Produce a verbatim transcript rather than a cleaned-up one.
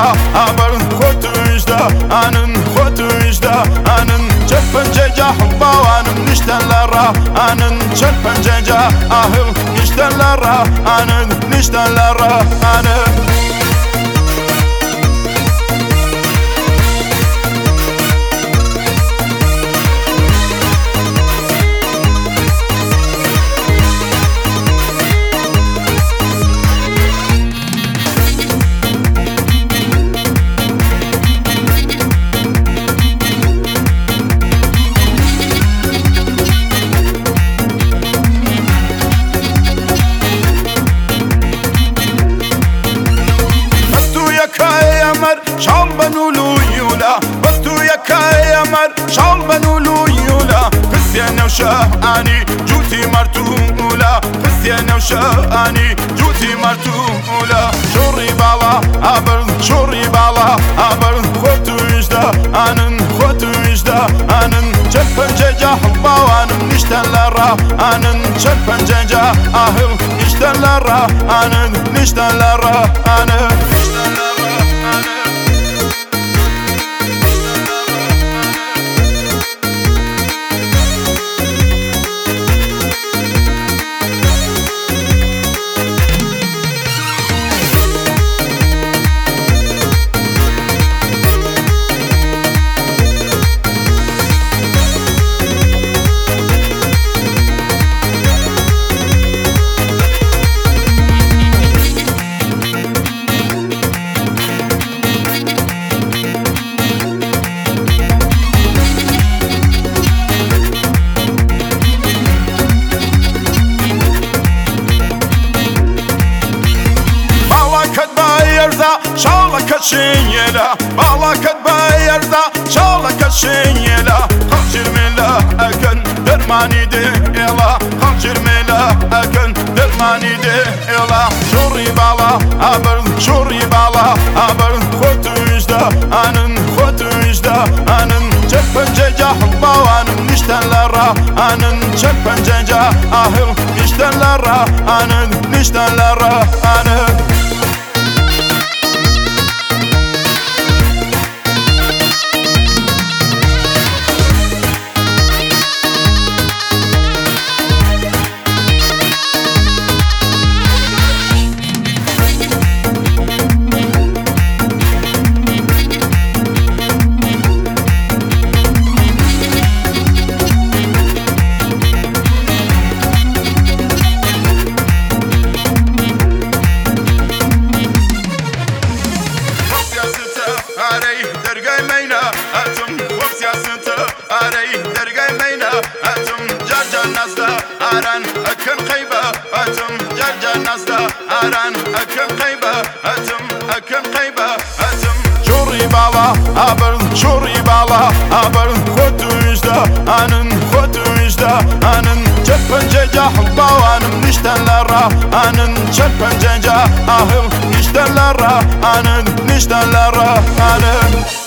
بالا أبر خوتوشدا أنن خوتوشدا أنن چلپنجه حبوانم نشتلرا أنن چلپنجه أهل نشتلرا أنن نشتلرا أنن شال بنولو يولا بستو يكا يمر شال بنولو يولا فسينا وشاني جوتي مرتولا فسينا وشاني جوتي مرتولا شوري بالا أبر شوري بالا أبر خوتو يجدا أنن خوتو يجدا أنن چلپنجه حبا وانم نشتلرا أنن چلپنجه أهل نشتلرا أنن نشتلرا أنن نشتلرا شالك شيلا بالك بايردا شالك شيلا خنجر ملا اكن درماني دي الا خنجر ملا اكن درماني دي الا شوري بالا ابر شوري بالا ابر خوتوجدا انن خوتوجدا انن چلپنجه حبا وانم نشتلرا انن چلپنجه اهل نشتلرا انن نشتلرا انن أران أكن قيبة أتم جرجر نزدا أران أكن قيبة أتم أكن قيبة أتم شوري بالا أبر شوري بالا أبر خوتوجدا أنن خوتوجدا أنن چلپنجه حبا وانم نشتلرا أنن چلپنجه أهل نشتلرا أنن نشتلرا أنن